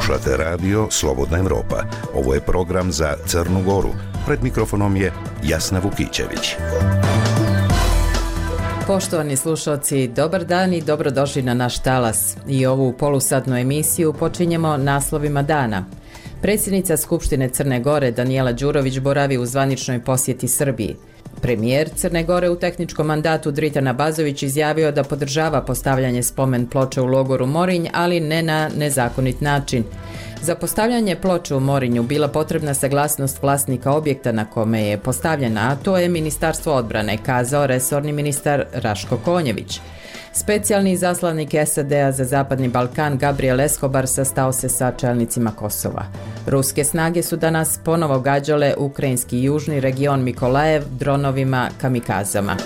Slušate radio Slobodna Evropa. Ovo je program za Crnu Goru. Pred mikrofonom je Jasna Vukićević. Poštovani slušalci, dobar dan i dobrodošli na naš talas. I ovu polusatnu emisiju počinjemo naslovima dana. Predsjednica Skupštine Crne Gore Danijela Đurović boravi u zvaničnoj posjeti Srbiji. Premijer Crne Gore u tehničkom mandatu Dritan Abazović izjavio da podržava postavljanje spomen ploče u logoru Morinj, ali ne na nezakonit način. Za postavljanje ploče u Morinju bila potrebna saglasnost vlasnika objekta na kome je postavljena, a to je Ministarstvo odbrane, kazao resorni ministar Raško Konjević. Specijalni izaslanik SAD-a za Zapadni Balkan Gabriel Escobar sastao se sa čelnicima Kosova. Ruske snage su danas ponovo gađale ukrajinski južni region Mikolajev dronovima kamikazama.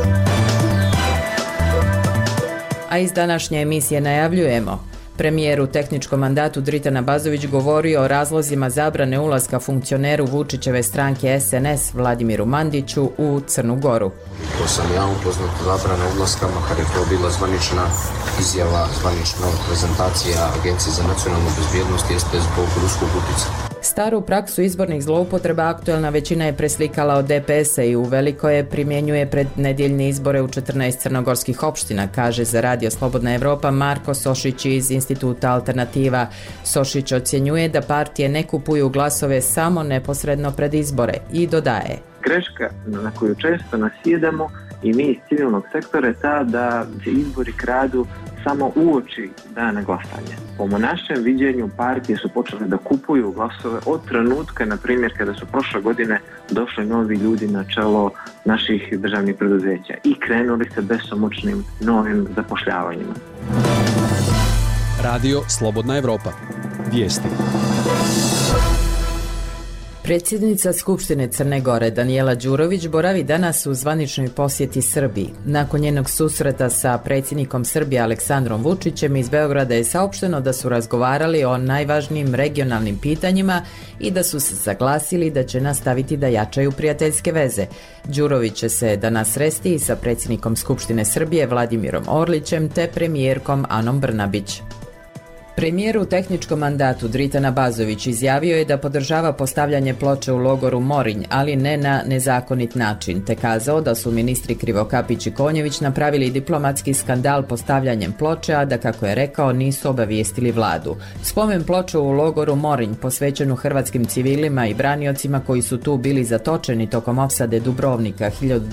A iz današnje emisije najavljujemo: premijer u tehničkom mandatu Dritan Abazović govorio o razlozima zabrane ulaska funkcioneru Vučićeve stranke SNS Vladimiru Mandiću u Crnu Goru. To sam ja upoznat zabrane ulaska, makar je to bila zvanična izjava, zvanična prezentacija Agencije za nacionalnu bezbjednost, jeste zbog ruskog utjecaja. Staru praksu izbornih zloupotreba aktuelna većina je preslikala od DPS-a i uveliko je primjenjuje pred nedjeljne izbore u 14 crnogorskih opština, kaže za radio Slobodna Evropa Marko Sošić iz Instituta Alternativa. Sošić ocjenjuje da partije ne kupuju glasove samo neposredno pred izbore i dodaje: greška na koju često nasjedamo i mi iz civilnog sektora je ta da se izbori kradu samo uoči dana glasanja. Po našem viđenju partije su počele da kupuju glasove od trenutka, na primjer, kada su prošle godine došli novi ljudi na čelo naših državnih preduzeća i krenuli se besomučnim novim zapošljavanjima. Radio Slobodna Evropa. Vijesti. Predsjednica Skupštine Crne Gore Danijela Đurović boravi danas u zvaničnoj posjeti Srbiji. Nakon njenog susreta sa predsjednikom Srbije Aleksandrom Vučićem iz Beograda je saopšteno da su razgovarali o najvažnijim regionalnim pitanjima i da su se saglasili da će nastaviti da jačaju prijateljske veze. Đurović će se danas sresti i sa predsjednikom Skupštine Srbije Vladimirom Orlićem te premijerkom Anom Brnabić. Premijer u tehničkom mandatu Dritan Abazović izjavio je da podržava postavljanje ploče u logoru Morinj, ali ne na nezakonit način, te kazao da su ministri Krivokapić i Konjević napravili diplomatski skandal postavljanjem ploče, a da, kako je rekao, nisu obavijestili vladu. Spomen ploču u logoru Morinj, posvećenu hrvatskim civilima i braniocima koji su tu bili zatočeni tokom opsade Dubrovnika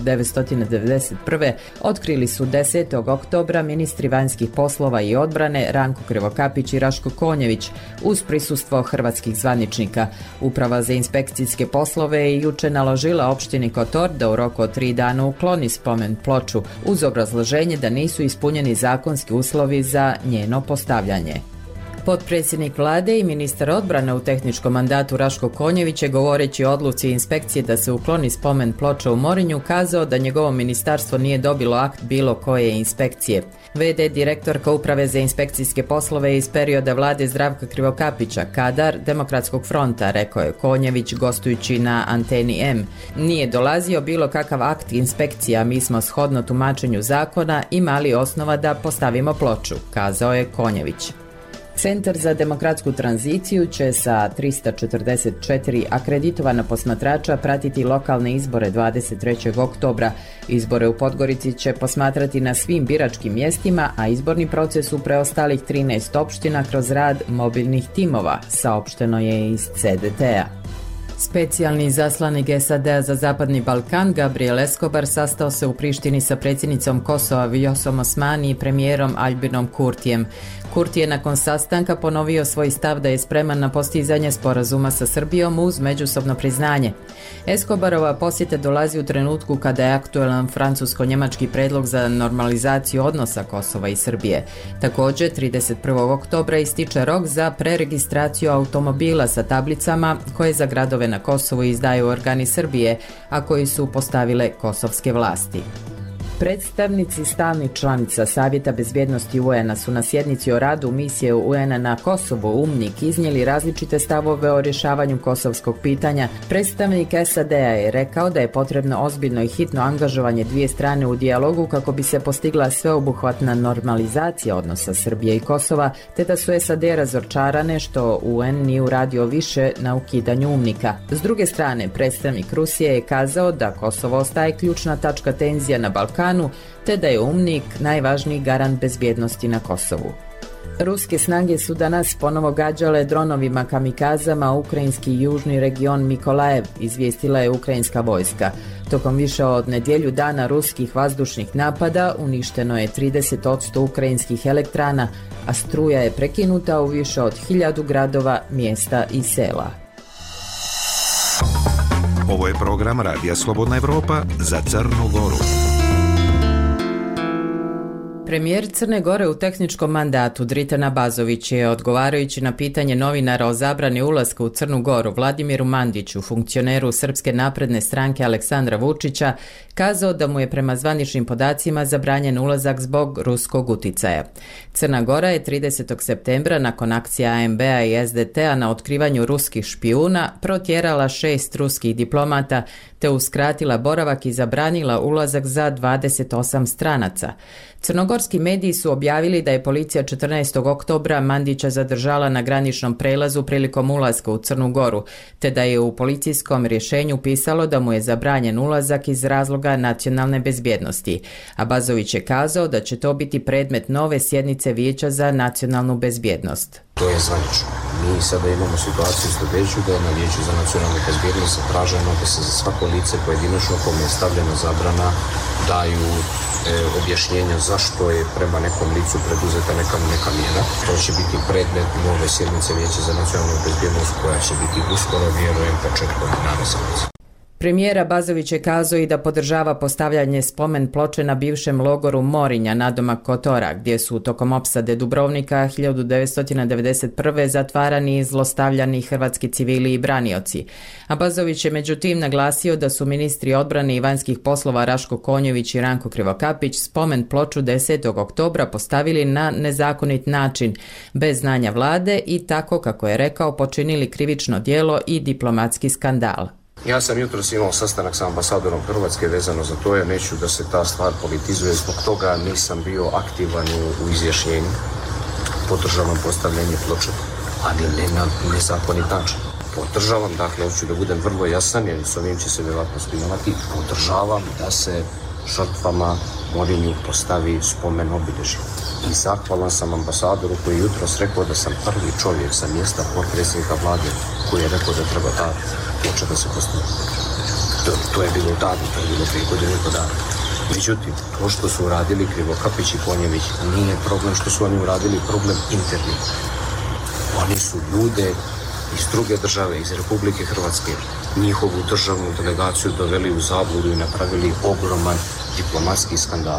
1991. otkrili su 10. oktobra ministri vanjskih poslova i odbrane Ranko Krivokapić i Raško Konjević uz prisustvo hrvatskih zvaničnika. Uprava za inspekcijske poslove je juče naložila opštini Kotor da u roku od 3 dana ukloni spomen ploču uz obrazloženje da nisu ispunjeni zakonski uslovi za njeno postavljanje. Potpredsjednik vlade i ministar odbrane u tehničkom mandatu Raško Konjević je, govoreći o odluci inspekcije da se ukloni spomen ploča u Morinju, kazao da njegovo ministarstvo nije dobilo akt bilo koje inspekcije. VD direktorka Uprave za inspekcijske poslove iz perioda vlade Zdravka Krivokapića, kadar Demokratskog fronta, rekao je Konjević gostujući na Anteni M. Nije dolazio bilo kakav akt inspekcija, mi smo shodno tumačenju zakona imali osnova da postavimo ploču, kazao je Konjević. Centar za demokratsku tranziciju će sa 344 akreditovana posmatrača pratiti lokalne izbore 23. oktobra. Izbore u Podgorici će posmatrati na svim biračkim mjestima, a izborni proces u preostalih 13 opština kroz rad mobilnih timova, saopšteno je iz CDT-a. Specijalni izaslanik SAD-a za Zapadni Balkan Gabriel Escobar sastao se u Prištini sa predsjednicom Kosova Vjosom Osmani i premijerom Aljbinom Kurtijem. Kurti je nakon sastanka ponovio svoj stav da je spreman na postizanje sporazuma sa Srbijom uz međusobno priznanje. Escobarova posjeta dolazi u trenutku kada je aktuelan francusko-njemački predlog za normalizaciju odnosa Kosova i Srbije. Također, 31. oktobra ističe rok za preregistraciju automobila sa tablicama koje za gradove na Kosovu izdaju organi Srbije, a koji su postavile kosovske vlasti. Predstavnici stalnih članica Savjeta bezbjednosti UN-a su na sjednici o radu misije UN-a na Kosovo UNMIK iznijeli različite stavove o rješavanju kosovskog pitanja. Predstavnik SAD-a je rekao da je potrebno ozbiljno i hitno angažovanje dvije strane u dijalogu kako bi se postigla sveobuhvatna normalizacija odnosa Srbije i Kosova, te da su SAD razočarane što UN nije uradio više na ukidanju UNMIK-a. S druge strane, predstavnik Rusije je kazao da Kosovo ostaje ključna tačka tenzija na Balkanu, te da je UNMIK najvažniji garant bezbjednosti na Kosovu. Ruske snage su danas ponovo gađale dronovima kamikazama ukrajinski južni region Mikolajev, izvijestila je ukrajinska vojska. Tokom više od nedjelju dana ruskih vazdušnih napada uništeno je 30% ukrajinskih elektrana, a struja je prekinuta u više od 1000 gradova, mjesta i sela. Ovo je program Radija Slobodna Evropa za Crnu Goru. Premijer Crne Gore u tehničkom mandatu Dritan Abazović je, odgovarajući na pitanje novinara o zabrani ulaska u Crnu Goru Vladimiru Mandiću, funkcioneru Srpske napredne stranke Aleksandra Vučića, kazao da mu je prema zvaničnim podacima zabranjen ulazak zbog ruskog uticaja. Crna Gora je 30. septembra nakon akcija ANB-a i SDT-a na otkrivanju ruskih špijuna protjerala 6 ruskih diplomata te uskratila boravak i zabranila ulazak za 28 stranaca. Crnogorski mediji su objavili da je policija 14. oktobra Mandića zadržala na graničnom prelazu prilikom ulaska u Crnu Goru, te da je u policijskom rješenju pisalo da mu je zabranjen ulazak iz razloga nacionalne bezbjednosti. Abazović je kazao da će to biti predmet nove sjednice Vijeća za nacionalnu bezbjednost. To je zvanično. Mi sada imamo situaciju sljedeću da je na Vijeću za nacionalnu bezbjednost zatraženo da se za svako lice pojedinačno kome je stavljena zabrana daju objašnjenja zašto je prema nekom licu preduzeta neka mjera. To će biti predmet nove sjednice Vijeća za nacionalnu bezbjednost koja će biti uskoro, vjerujem, početkom nove sjednice. Premijer Abazović je kazao i da podržava postavljanje spomen ploče na bivšem logoru Morinja nadomak Kotora, gdje su tokom opsade Dubrovnika 1991. zatvarani i zlostavljani hrvatski civili i branioci. Abazović je međutim naglasio da su ministri odbrane i vanjskih poslova Raško Konjević i Ranko Krivokapić spomen ploču 10. oktobra postavili na nezakonit način, bez znanja vlade i tako, kako je rekao, počinili krivično djelo i diplomatski skandal. Ja sam jutros imao sastanak sa ambasadorom Hrvatske vezano za to, ja neću da se ta stvar politizuje, zbog toga nisam bio aktivan u izjašnjenju. Podržavam postavljanje ploče, ali ne na nezakonit način. Podržavam, dakle, hoću da budem vrlo jasan, jer s ovim će se vjerojatno spinovati, podržavam da se žrtvama Morinju postavi spomen obilježje. I zahvalan sam ambasadoru koji je jutros rekao da sam prvi čovjek sa mjesta potpredsjednika vlade koji je rekao da treba ta ploča da se postavi. To je bilo davno, to je bilo 3 godine i po dana. Međutim, to što su uradili Krivokapić i Konjević nije problem što su oni uradili, problem interni. Oni su ljude iz druge države, iz Republike Hrvatske, njihovu državnu delegaciju doveli u zabludu i napravili ogroman diplomatski skandal.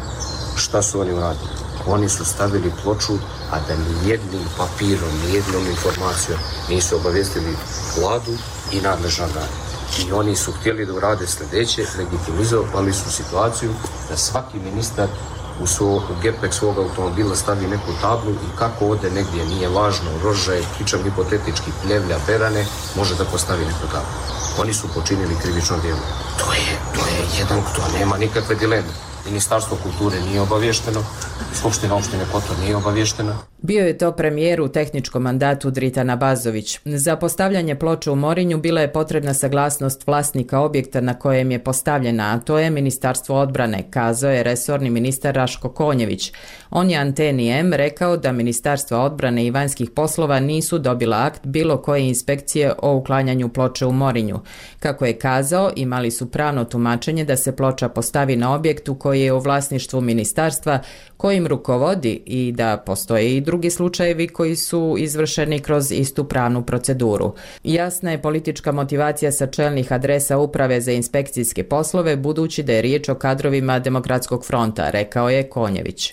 Šta su oni uradili? Oni su stavili ploču, a da nijednim papirom, nijednom informacijom nisu obavijestili vladu i nadležne organe. I oni su htjeli da urade sljedeće, legitimizovali su situaciju da svaki ministar u gepek svog automobila stavi neku tablu i kako ode negdje, nije važno, rože, pričam hipotetički, pljevlja, berane, može da postavi neku tablu. Oni su počinili krivično djelo. To je jedan, to nema nikakve dileme. Ministarstvo kulture nije obavješteno, Skupština opštine Kotor nije obavještena. Bio je to premijer u tehničkom mandatu Dritan Abazović. Za postavljanje ploče u Morinju bila je potrebna saglasnost vlasnika objekta na kojem je postavljena, a to je Ministarstvo odbrane, kazao je resorni ministar Raško Konjević. On je Anteni M rekao da Ministarstvo odbrane i vanjskih poslova nisu dobila akt bilo koje inspekcije o uklanjanju ploče u Morinju. Kako je kazao, imali su pravno tumačenje da se ploča postavi na objektu koji je u vlasništvu ministarstva kojim rukovodi i da postoje i drugi slučajevi koji su izvršeni kroz istu pravnu proceduru. Jasna je politička motivacija sa čelnih adresa Uprave za inspekcijske poslove, budući da je riječ o kadrovima Demokratskog fronta, rekao je Konjević.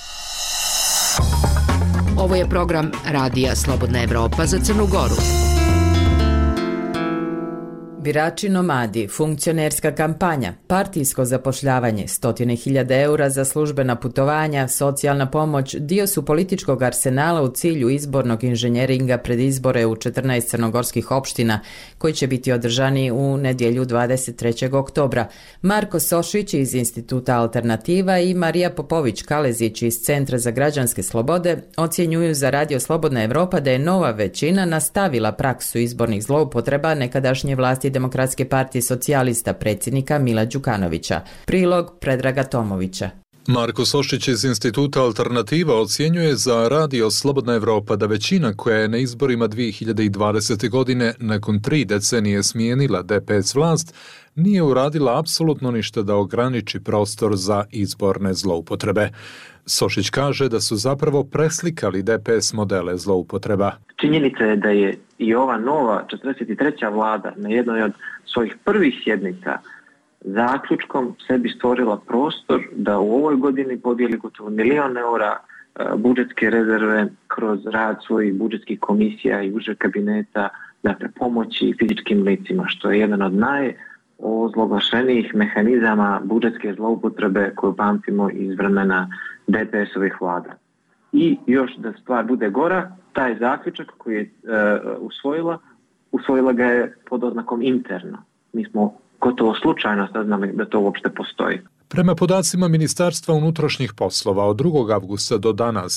Ovo je program Radija Slobodna Evropa za Crnu Goru. Birači nomadi, funkcionerska kampanja, partijsko zapošljavanje, 100.000 eura za službena putovanja, socijalna pomoć dio su političkog arsenala u cilju izbornog inženjeringa pred izbore u 14 crnogorskih opština koji će biti održani u nedjelju 23. oktobra. Marko Sošić iz Instituta Alternativa i Marija Popović-Kalezić iz Centra za građanske slobode ocjenjuju za Radio Slobodna Evropa da je nova većina nastavila praksu izbornih zloupotreba nekadašnje vlasti Demokratske partije socijalista predsjednika Mila Đukanovića. Prilog Predraga Tomovića. Marko Sošić iz Instituta Alternativa ocjenjuje za Radio Slobodna Evropa da većina koja je na izborima 2020. godine nakon 3 decenije smijenila DPS vlast nije uradila apsolutno ništa da ograniči prostor za izborne zloupotrebe. Sošić kaže da su zapravo preslikali DPS modele zloupotreba. Činjenica je da je i ova nova 43. vlada na jednoj od svojih prvih sjednica zaključkom sebi stvorila prostor da u ovoj godini podijeli gotovo 1 milion eura budžetske rezerve kroz rad svojih budžetskih komisija i užeg kabineta, dakle pomoći fizičkim licima, što je jedan od najozloglašenijih mehanizama budžetske zloupotrebe koju pamtimo iz vremena DPS-ovih vlada. I još da stvar bude gora, taj zaključak koji je usvojila ga je pod oznakom interno. Mi smo gotovo slučajno saznali da to uopšte postoji. Prema podacima Ministarstva unutrašnjih poslova, od 2. avgusta do danas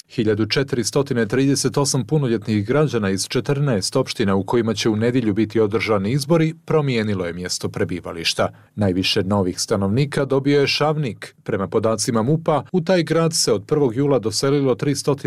1438 punoljetnih građana iz 14 opština u kojima će u nedjelju biti održani izbori promijenilo je mjesto prebivališta. Najviše novih stanovnika dobio je Šavnik. Prema podacima MUP-a, u taj grad se od 1. jula doselilo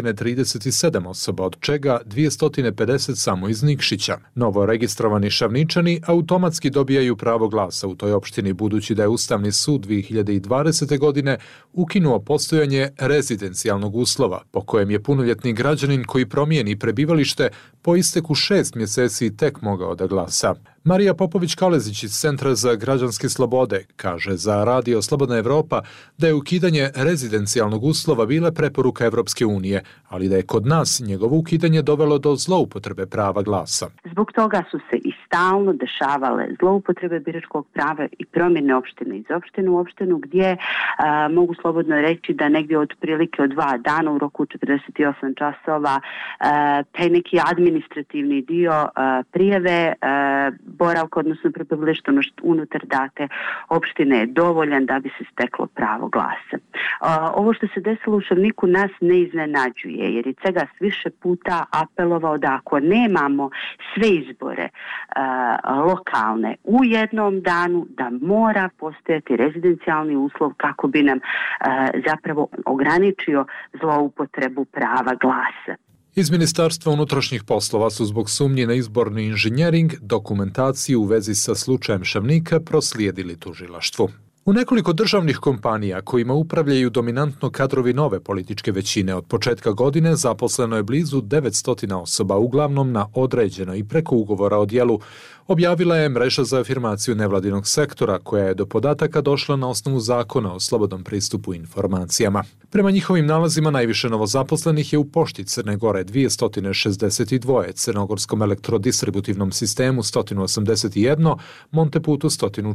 337 osoba, od čega 250 samo iz Nikšića. Novo registrovani Šavničani automatski dobijaju pravo glasa u toj opštini, budući da je Ustavni sud 2020. godine ukinuo postojanje rezidencijalnog uslova, po kojem je punoljetni građanin koji promijeni prebivalište po isteku 6 mjeseci tek mogao da glasa. Marija Popović-Kalezić iz Centra za građanske slobode kaže za Radio Slobodna Evropa da je ukidanje rezidencijalnog uslova bila preporuka Evropske unije, ali da je kod nas njegovo ukidanje dovelo do zloupotrebe prava glasa. Zbog toga su se i stalno dešavale zloupotrebe biračkog prava i promjene opštine iz opštine u opštinu, gdje mogu slobodno reći da negdje otprilike od 2 dana u roku 48 časova taj neki administrativni dio prijave boravka, odnosno prebivališta unutar date opštine je dovoljan da bi se steklo pravo glasa. Ovo što se desilo u Šavniku nas ne iznenađuje, jer je Cegas više puta apelovao da ako nemamo sve izbore lokalne u jednom danu, da mora postojati rezidencijalni uslov kako bi nam zapravo ograničio zloupotrebu prava glasa. Iz Ministarstva unutrašnjih poslova su zbog sumnji na izborni inženjering dokumentaciju u vezi sa slučajem Šavnika proslijedili tužilaštvu. U nekoliko državnih kompanija kojima upravljaju dominantno kadrovi nove političke većine od početka godine zaposleno je blizu 900 osoba, uglavnom na određeno i preko ugovora o djelu, objavila je mreža za afirmaciju nevladinog sektora koja je do podataka došla na osnovu zakona o slobodnom pristupu informacijama. Prema njihovim nalazima najviše novozaposlenih je u Pošti Crne Gore 262, Crnogorskom elektrodistributivnom sistemu 181, Monteputu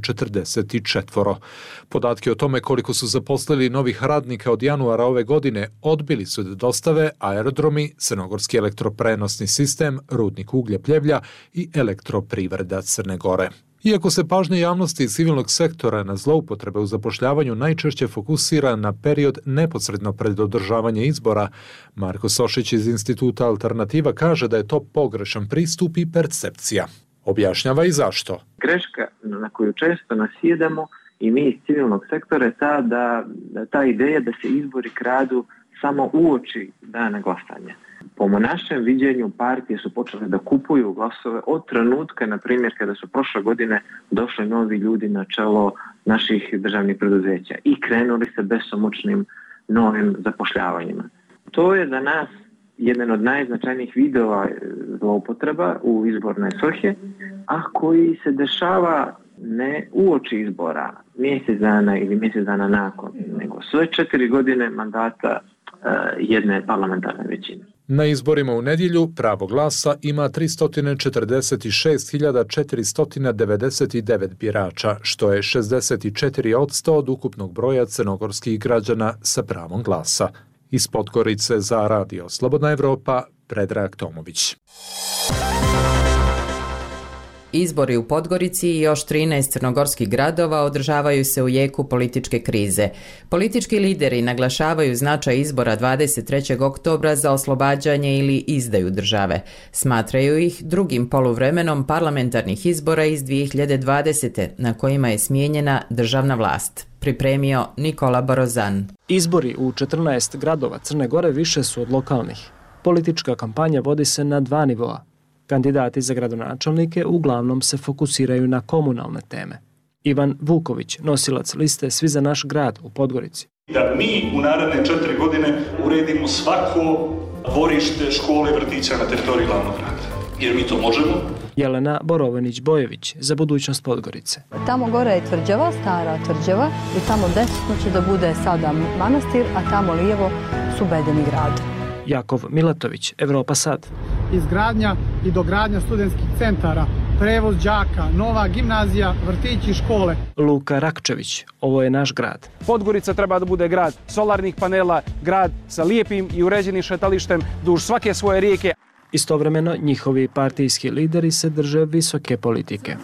144. Podatke o tome koliko su zaposlili novih radnika od januara ove godine odbili su da dostave aerodromi, Crnogorski elektroprenosni sistem, Rudnik uglja Pljevlja i Elektroprivreda Crne Gore. Iako se pažnja javnosti i civilnog sektora na zloupotrebe u zapošljavanju najčešće fokusira na period neposredno pred održavanje izbora, Marko Sošić iz Instituta Alternativa kaže da je to pogrešan pristup i percepcija. Objašnjava i zašto. Greška na koju često nasjedamo i mi iz civilnog sektora je ta ideja da se izbori kradu samo uoči dana glasanja. Po našem viđenju partije su počele da kupuju glasove od trenutka, na primjer, kada su prošle godine došli novi ljudi na čelo naših državnih preduzeća i krenuli se besomučnim novim zapošljavanjima. To je za nas jedan od najznačajnijih vidova zloupotreba u izborne svrhe, a koji se dešava ne uoči izbora, mjesec dana ili mjesec dana nakon, nego sve 4 godine mandata jedne parlamentarne većine. Na izborima u nedjelju pravo glasa ima 346.499 birača, što je 64% od ukupnog broja crnogorskih građana sa pravom glasa. Iz Podgorice za Radio Slobodna Evropa, Predrag Tomović. Izbori u Podgorici i još 13 crnogorskih gradova održavaju se u jeku političke krize. Politički lideri naglašavaju značaj izbora 23. oktobra za oslobađanje ili izdaju države. Smatraju ih drugim poluvremenom parlamentarnih izbora iz 2020. na kojima je smijenjena državna vlast. Pripremio Nikola Borozan. Izbori u 14 gradova Crne Gore više su od lokalnih. Politička kampanja vodi se na 2 nivoa. Kandidati za gradonačelnike uglavnom se fokusiraju na komunalne teme. Ivan Vuković, nosilac liste Svi za naš grad u Podgorici. Da mi u naredne 4 godine uredimo svako dvorište, škole, vrtića na teritoriji glavnog grada. Jer mi to možemo. Jelena Borovanić-Bojević za budućnost Podgorice. Tamo gore je tvrđava, stara tvrđava i tamo desno će da bude sada manastir, a tamo lijevo su bedeni grad. Jakov Milatović, Evropa sad. Izgradnja i dogradnja studentskih centara, prevoz đaka, nova gimnazija, vrtići i škole. Luka Rakčević, ovo je naš grad. Podgorica treba da bude grad solarnih panela, grad sa lijepim i uređenim šetalištem duž svake svoje rijeke. Istovremeno, njihovi partijski lideri se drže visoke politike.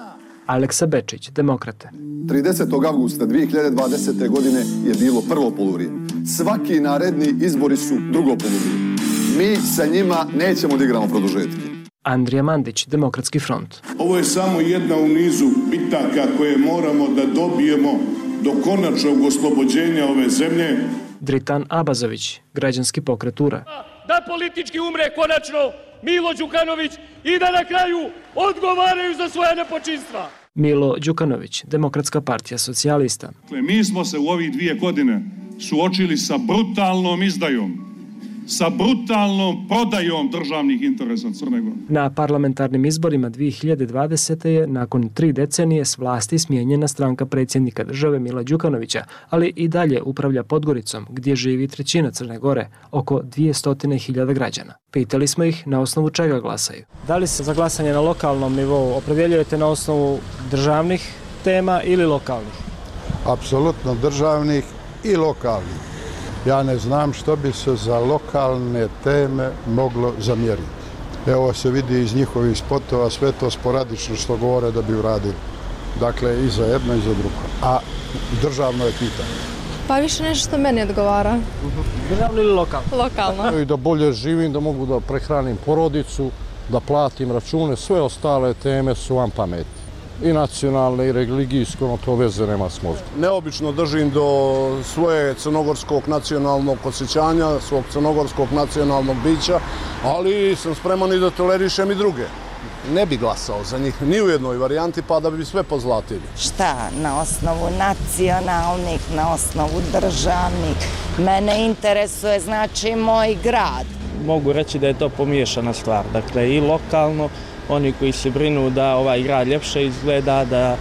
Aleksa Bečić, Demokrate. 30. avgusta 2020. godine je bilo prvo poluvrijeme. Svaki naredni izbori su drugo poluvrijeme. Mi sa njima nećemo da igramo produžetke. Andrija Mandić, Demokratski front. Ovo je samo jedna u nizu bitaka koje moramo da dobijemo do konačnog oslobođenja ove zemlje. Dritan Abazović, Građanski pokret URA. Da politički umre konačno Milo Đukanović i da na kraju odgovaraju za svoja nepočinstva. Milo Đukanović, Demokratska partija socijalista. Mi smo se u ovih 2 godine suočili sa brutalnom izdajom, sa brutalnom prodajom državnih interesa Crne Gore. Na parlamentarnim izborima 2020. je nakon 3 decenije s vlasti smijenjena stranka predsjednika države Mila Đukanovića, ali i dalje upravlja Podgoricom, gdje živi 1/3 Crne Gore, oko 200.000 građana. Pitali smo ih na osnovu čega glasaju. Da li se za glasanje na lokalnom nivou opredjeljujete na osnovu državnih tema ili lokalnih? Apsolutno državnih i lokalnih. Ja ne znam što bi se za lokalne teme moglo zamjeriti. Evo se vidi iz njihovih spotova sve to sporadično što govore da bi uradili. Dakle, i za jedno i za drugo. A državno je pitanje. Pa više nešto što meni odgovara. Državno ili lokalno? Lokalno. I da bolje živim, da mogu da prehranim porodicu, da platim račune, sve ostale teme su vam pameti. I nacionalne i religijsko, to veze nema s mozgom. Neobično držim do svoje crnogorskog nacionalnog osjećanja, svog crnogorskog nacionalnog bića, ali sam spreman i da tolerišem i druge. Ne bi glasao za njih ni u jednoj varijanti, pa da bi sve pozlatili. Šta? Na osnovu nacionalnih, na osnovu državnih. Mene interesuje, znači, moj grad. Mogu reći da je to pomiješana stvar. Dakle, i lokalno, oni koji se brinu da ovaj grad ljepše izgleda,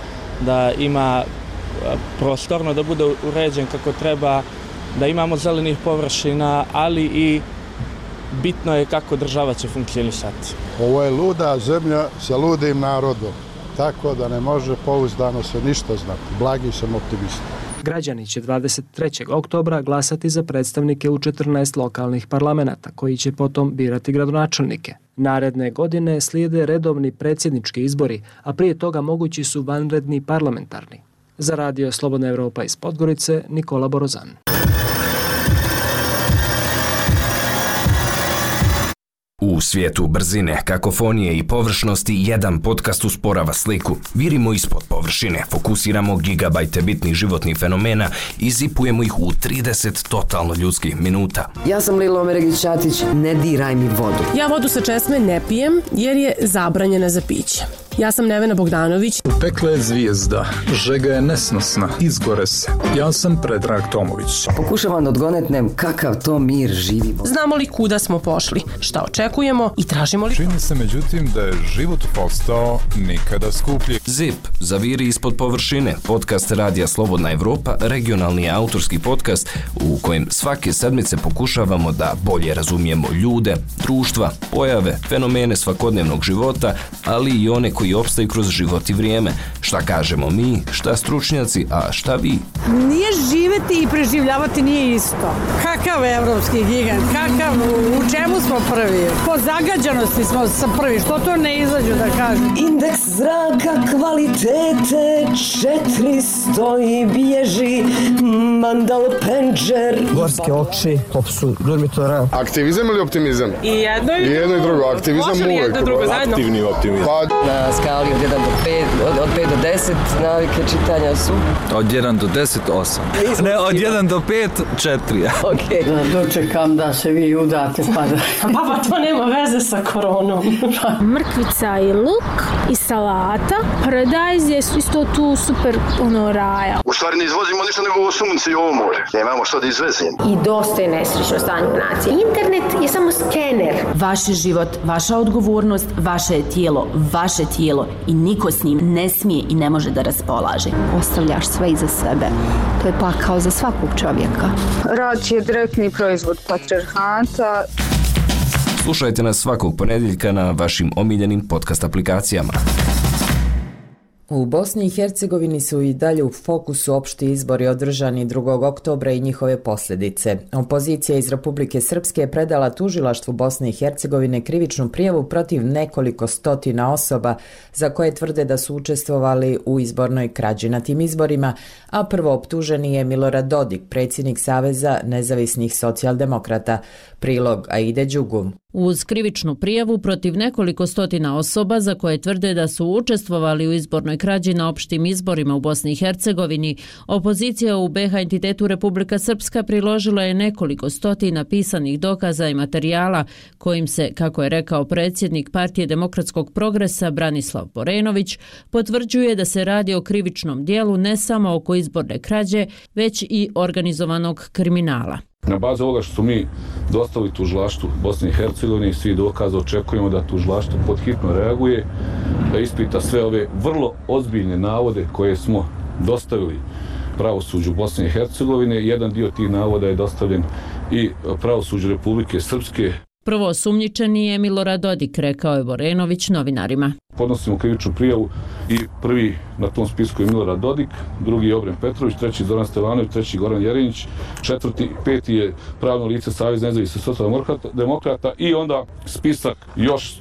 da ima prostorno, da bude uređen kako treba, da imamo zelenih površina, ali i bitno je kako država će funkcionisati. Ovo je luda zemlja sa ludim narodom, tako da ne može pouzdano se ništa znati. Blagi sam optimista. Građani će 23. oktobra glasati za predstavnike u 14 lokalnih parlamenata, koji će potom birati gradonačelnike. Naredne godine slijede redovni predsjednički izbori, a prije toga mogući su vanredni parlamentarni. Za Radio Slobodna Evropa iz Podgorice, Nikola Borozan. U svijetu brzine, kakofonije i površnosti jedan podcast usporava sliku. Virimo ispod površine, fokusiramo gigabajte bitnih životnih fenomena i zipujemo ih u 30 totalno ljudskih minuta. Ja sam Lilo Omeregić-Ćatić, ne diraj mi vodu. Ja vodu sa česme ne pijem jer je zabranjena za piće. Ja sam Nevena Bogdanović. Upekla je zvijezda, žega je nesnosna, izgore se. Ja sam Predrag Tomović. Pokušavam da odgonetnem kakav to mir živi. Znamo li kuda smo pošli, šta očekujemo očekujemo i tražimo li... Čini se međutim da je život postao nikada skuplji. ZIP, Zaviri ispod površine, podcast Radija Slobodna Evropa, regionalni autorski podcast u kojem svake sedmice pokušavamo da bolje razumijemo ljude, društva, pojave, fenomene svakodnevnog života, ali i one koji opstaju kroz život i vrijeme. Šta kažemo mi, šta stručnjaci, a šta vi? Nije živjeti i preživljavati nije isto. Kakav evropski gigant, u čemu smo prvi? Po zagađenosti smo prvi, što to ne izađu da kažem? Indeks zraka kvalitete 400 i bježi mandal penđer. Gorske oči, popsu dormitora. Aktivizam ili optimizam? I jedno i drugo. Aktivizam može li jedno i drugo zajedno? Aktivni optimizam. Na skali od 1 do 5, od 5 do 10 navike čitanja su? Od 1 do 10, 8. Ne, od 1 do 5, 4. Ok. Dočekam da se vi udate pa da... Pa to nema veze sa koronom. Mrkvica i luk i salata. Paradajz je isto tu super raja. U stvari ne izvozimo ništa nego ovo sunce i ovo more. Nemamo što da izvezemo. I dosta je nesrećno stanje u naciji. Internet je samo skener. Vaš život, vaša odgovornost, vaše tijelo i niko s njim ne smije i ne može da raspolaže. Ostavljaš sve iza sebe. To je pakao za svakog čovjeka. Rad je direktni proizvod patrijarhata. Slušajte nas svakog ponedjeljka na vašim omiljenim podcast aplikacijama. U Bosni i Hercegovini su i dalje u fokusu opšti izbori održani 2. oktobra i njihove posljedice. Opozicija iz Republike Srpske je predala tužilaštvu Bosne i Hercegovine krivičnu prijavu protiv nekoliko stotina osoba za koje tvrde da su učestvovali u izbornoj krađi na tim izborima, a prvo optuženi je Milorad Dodik, predsjednik Saveza nezavisnih socijaldemokrata. Prilog Aide Đugum. Uz krivičnu prijavu protiv nekoliko stotina osoba za koje tvrde da su učestvovali u izbornoj krađi na opštim izborima u Bosni i Hercegovini, opozicija u BiH entitetu Republika Srpska priložila je nekoliko stotina pisanih dokaza i materijala kojim se, kako je rekao predsjednik Partije demokratskog progresa Branislav Borenović, potvrđuje da se radi o krivičnom dijelu ne samo oko izborne krađe, već i organizovanog kriminala. Na bazi ovoga što su mi dostavili tužilaštvu Bosne i Hercegovine i svi dokaza, očekujemo da tužilaštvo podhitno reaguje, da ispita sve ove vrlo ozbiljne navode koje smo dostavili pravosuđu Bosne i Hercegovine. Jedan dio tih navoda je dostavljen i pravosuđu Republike Srpske. Prvo osumnjičeni je Milorad Dodik, rekao je Borenović novinarima. Podnosimo krivičnu prijavu i prvi na tom spisku je Milorad Dodik, drugi je Obren Petrović, treći Zoran Stevanović, treći Goran Jerinić, četvrti, peti je pravno lice Savez nezavisnih socijaldemokrata i onda spisak još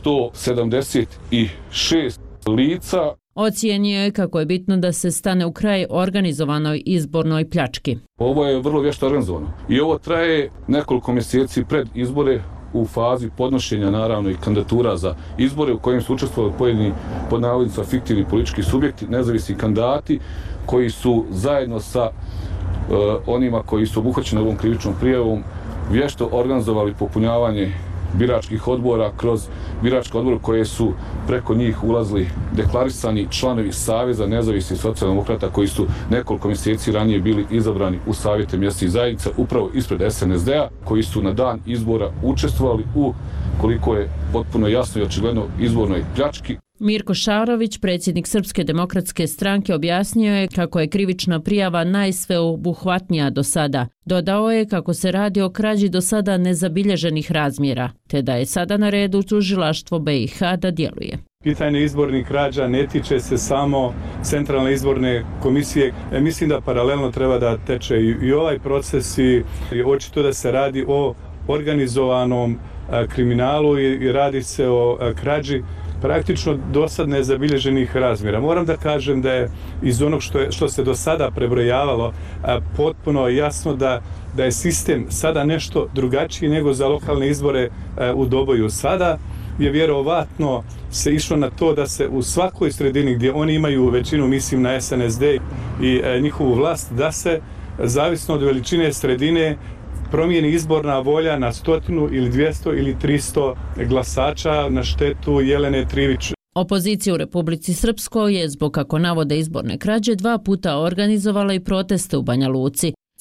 176 lica. Ocijenio je kako je bitno da se stane u kraj organizovanoj izbornoj pljački. Ovo je vrlo vješto organizovano i ovo traje nekoliko mjeseci pred izbore, u fazi podnošenja naravno i kandidatura za izbore u kojim su učestvovali pojedini pod navodnicima fiktivni politički subjekti, nezavisni kandidati koji su zajedno sa onima koji su obuhvaćeni ovom krivičnom prijavom vješto organizovali popunjavanje biračkih odbora kroz biračke odbore koje su preko njih ulazili deklarisani članovi Saveza nezavisnih socijaldemokrata koji su nekoliko mjeseci ranije bili izabrani u savjete mjesnih zajednica upravo ispred SNSD-a, koji su na dan izbora učestvovali u, koliko je potpuno jasno i očigledno, izbornoj pljački. Mirko Šarović, predsjednik Srpske demokratske stranke, objasnio je kako je krivična prijava najsveobuhvatnija do sada. Dodao je kako se radi o krađi do sada nezabilježenih razmjera, te da je sada na redu tužilaštvo BiH da djeluje. Pitanje izbornih krađa ne tiče se samo Centralne izborne komisije. Mislim da paralelno treba da teče i ovaj proces i očito da se radi o organizovanom kriminalu i radi se o krađi praktično dosad nezabilježenih razmjera. Moram da kažem da je iz onog što se do sada prebrojavalo potpuno jasno da je sistem sada nešto drugačiji nego za lokalne izbore u Doboju. Sada je vjerovatno se išlo na to da se u svakoj sredini gdje oni imaju većinu, mislim na SNSD i njihovu vlast, da se zavisno od veličine sredine promijeni izborna volja na 100 ili 200 ili 300 glasača na štetu Jelene Trivić. Opozicija u Republici Srpskoj je zbog, kako navode, izborne krađe 2 puta organizovala i proteste u Banja Luci.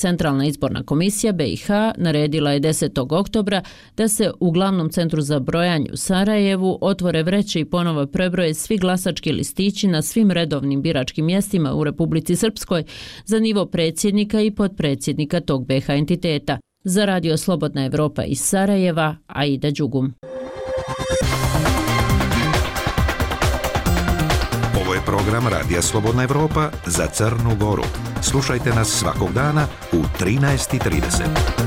Centralna izborna komisija BiH naredila je 10. oktobra da se u glavnom centru za brojanje u Sarajevu otvore vreće i ponovo prebroje svi glasački listići na svim redovnim biračkim mjestima u Republici Srpskoj za nivo predsjednika i potpredsjednika tog BiH entiteta. Za Radio Slobodna Evropa iz Sarajeva, Aida Đugum. Ovo je program Radija Slobodna Evropa za Crnu Goru. Slušajte nas svakog dana u 13:30.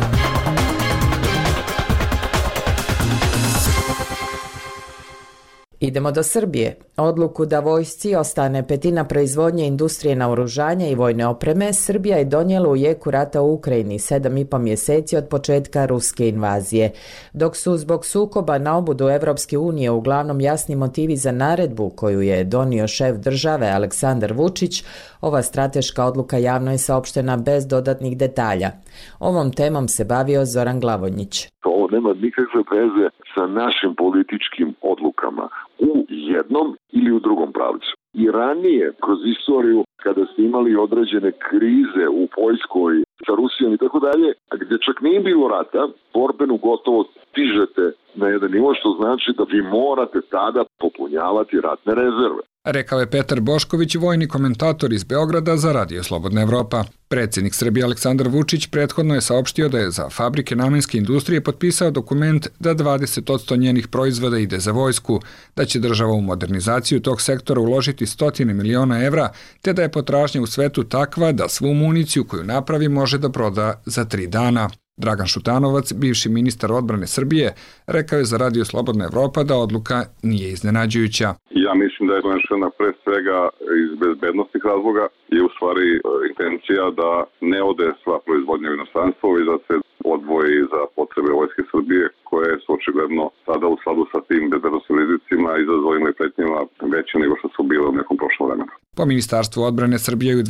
Idemo do Srbije. Odluku da vojsci ostane petina proizvodnje industrije naoružanja i vojne opreme Srbija je donijela u jeku rata u Ukrajini 7,5 mjeseci od početka ruske invazije. Dok su zbog sukoba na obudu Evropske unije uglavnom jasni motivi za naredbu koju je donio šef države Aleksandar Vučić, ova strateška odluka javno je saopštena bez dodatnih detalja. Ovom temom se bavio Zoran Glavonjić. Ovo nema nikakve veze sa našim političkim odlukama u jednom ili u drugom pravcu. I ranije, kroz istoriju, kada ste imali određene krize u Poljskoj, sa Rusijom i tako dalje, a gdje čak nije bilo rata, borbenu gotovost stižete na jedan nivo, što znači da vi morate tada popunjavati ratne rezerve. Rekao je Petar Bošković, vojni komentator iz Beograda za Radio Slobodna Evropa. Predsjednik Srbije Aleksandar Vučić prethodno je saopštio da je za fabrike namenske industrije potpisao dokument da 20% njenih proizvoda ide za vojsku, da će država u modernizaciju tog sektora uložiti 100 miliona evra, te da je potražnja u svetu takva da svu municiju koju napravi može da proda za 3 dana. Dragan Šutanovac, bivši ministar odbrane Srbije, rekao je za Radio Slobodna Evropa da odluka nije iznenađujuća. Ja mislim da je donešena pre svega iz bezbednostnih razloga i u stvari intencija da ne ode sva proizvodnja u inostranstvo i da se odvoji za potrebe Vojske Srbije, koje su očigledno sada u skladu sa tim bezbednostnim rizicima i izazovima i pretnjama veće nego što su bile u nekom prošlom vremenu. Po Ministarstvu odbrane Srbije je u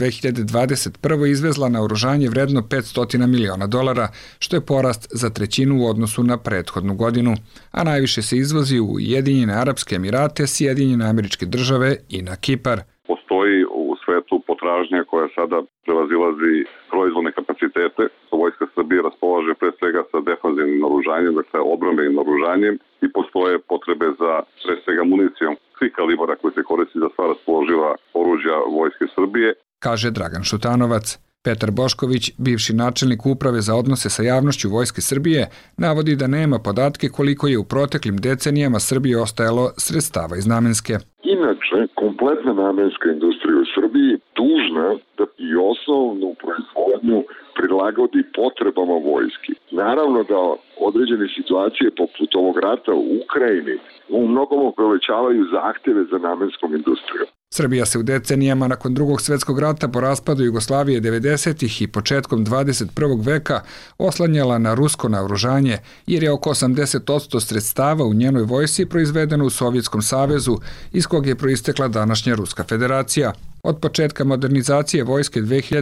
2021. izvezla naoružanje vredno $500 miliona, što je porast za 1/3 u odnosu na prethodnu godinu, a najviše se izvozi u Ujedinjene Arapske Emirate, Sjedinjene Američke Države i na Kipar. Postoji u svetu potražnja koja sada prevazilazi proizvodne kapacitete. Vojska Srbije raspolaže pre svega sa defanzivnim naoružanjem, dakle odbrambenim naoružanjem, i postoje potrebe za pre svega municijom svih kalibara koji se koristi za sva raspoloživa oružja Vojske Srbije. Kaže Dragan Šutanovac. Petar Bošković, bivši načelnik uprave za odnose sa javnošću Vojske Srbije, navodi da nema podatke koliko je u proteklim decenijama Srbiji ostajalo sredstava iz namenske. Inače, kompletna namenska industrija u Srbiji dužna da i osnovnu proizvodnju prilagodi potrebama vojski. Naravno da određene situacije poput ovog rata u Ukrajini u mnogomu povećavaju zahtjeve za namenskom industrijom. Srbija se u decenijama nakon Drugog svjetskog rata po raspadu Jugoslavije 90. i početkom 21. veka oslanjala na rusko naoružanje, jer je oko 80% sredstava u njenoj vojsci proizvedeno u Sovjetskom savezu, iz kog je proistekla današnja Ruska federacija. Od početka modernizacije vojske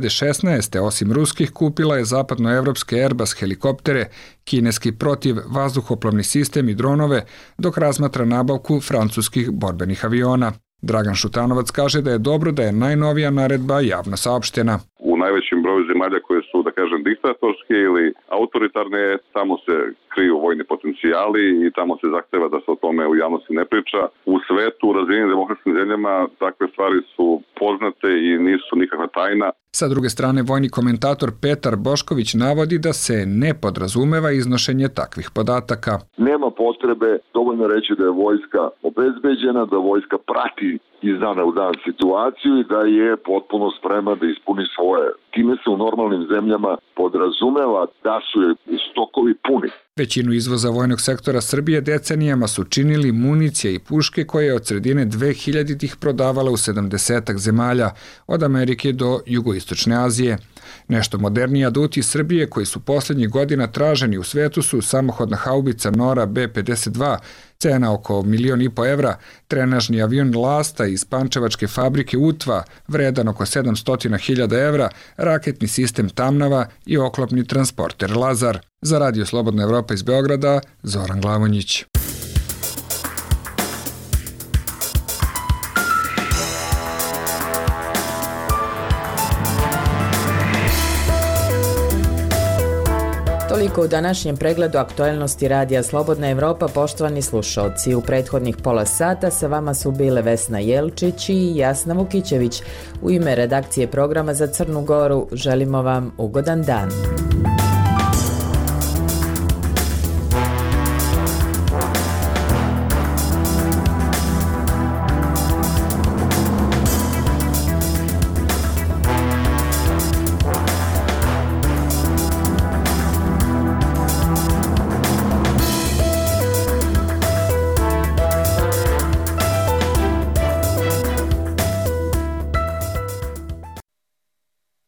2016. osim ruskih kupila je zapadnoevropske Airbus helikoptere, kineski protivvazduhoplovni sistem i dronove, dok razmatra nabavku francuskih borbenih aviona. Dragan Šutanovac kaže da je dobro da je najnovija naredba javno saopštena. U najvećem broju zemalja koje su, da kažem, diktatorske ili autoritarne, tamo se kriju vojni potencijali i tamo se zahteva da se o tome u javnosti ne priča. U svetu, u razvijenim demokratskim zemljama, takve stvari su poznate i nisu nikakva tajna. Sa druge strane, vojni komentator Petar Bošković navodi da se ne podrazumeva iznošenje takvih podataka. Nema potrebe, dovoljno reći da je vojska obezbeđena, da vojska prati iz dana u dan situaciju i da je potpuno spremna da ispuni svoje. Time se u normalnim zemljama podrazumeva da su je stokovi puni. Većinu izvoza vojnog sektora Srbije decenijama su činili municija i puške koje je od sredine 2000-ih prodavala u 70-ak zemalja, od Amerike do Jugoistočne Azije. Nešto moderniji aduti Srbije koji su posljednjih godina traženi u svetu su samohodna haubica Nora B-52, cena oko $1,5 miliona, trenažni avion Lasta iz pančevačke fabrike Utva, vredan oko 700.000 evra, raketni sistem Tamnava i oklopni transporter Lazar. Za Radio Slobodna Evropa iz Beograda, Zoran Glavonjić. Toliko u današnjem pregledu aktualnosti Radija Slobodna Evropa, poštovani slušalci. U prethodnih pola sata sa vama su bile Vesna Jelčić i Jasna Vukićević. U ime redakcije programa za Crnu Goru želimo vam ugodan dan.